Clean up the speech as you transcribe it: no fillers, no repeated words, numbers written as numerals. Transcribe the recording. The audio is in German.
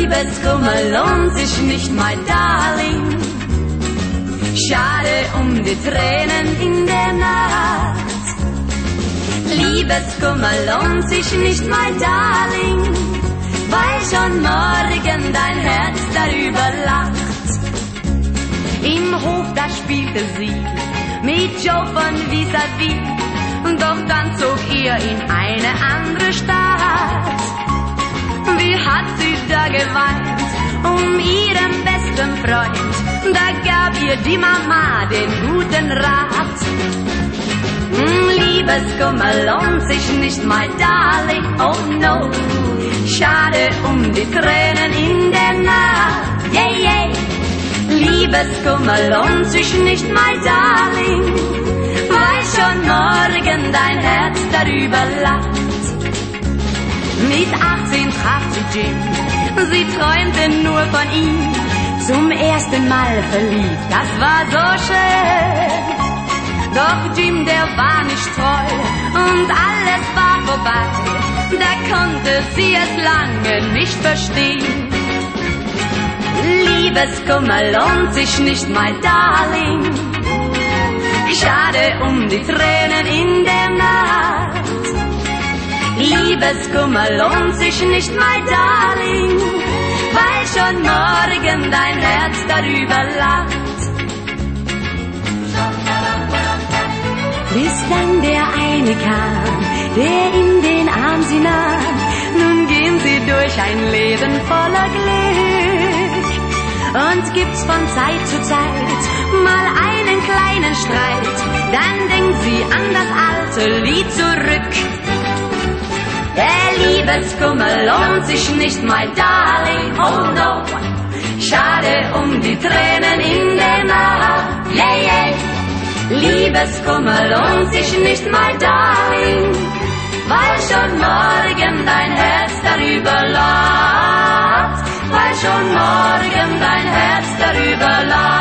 Liebeskummer lohnt sich nicht, mein Darling. Schade um die Tränen in der Nacht. Liebeskummer lohnt sich nicht, mein Darling, weil schon morgen dein Herz darüber lacht. Im Hof, da spielte sie mit Joe von Vis-à-vis, doch dann zog ihr in eine andere Stadt. Wie hat sie da geweint um ihren besten Freund, da gab ihr die Mama den guten Rat. Liebeskummer lohnt sich nicht, my darling, oh no. Schade um die Tränen in der Nacht, yeah, yeah. Liebeskummer lohnt sich nicht, my darling, weil schon morgen dein Herz darüber lacht. Mit 18 traf sie Jim, sie träumte nur von ihm. Zum ersten Mal verliebt, das war so schön. Doch Jim, der war nicht treu und alles war vorbei. Da konnte sie es lange nicht verstehen. Liebeskummer lohnt sich nicht, my darling. Schade um die Tränen in der Nacht. Liebeskummer lohnt sich nicht, my darling, weil schon morgen dein Herz darüber lacht. Bis dann der eine kam, der in den Arm sie nahm. Nun gehen sie durch ein Leben voller Glück. Und gibt's von Zeit zu Zeit mal einen kleinen Streit, dann denkt sie an das alte Lied zurück. Der Liebeskummer lohnt sich nicht, my darling, oh no. Schade um die Tränen in der Nacht, yeah, yeah. Liebeskummer lohnt sich nicht, my darling, weil schon morgen dein Herz darüber lacht, weil schon morgen dein Herz darüber lacht.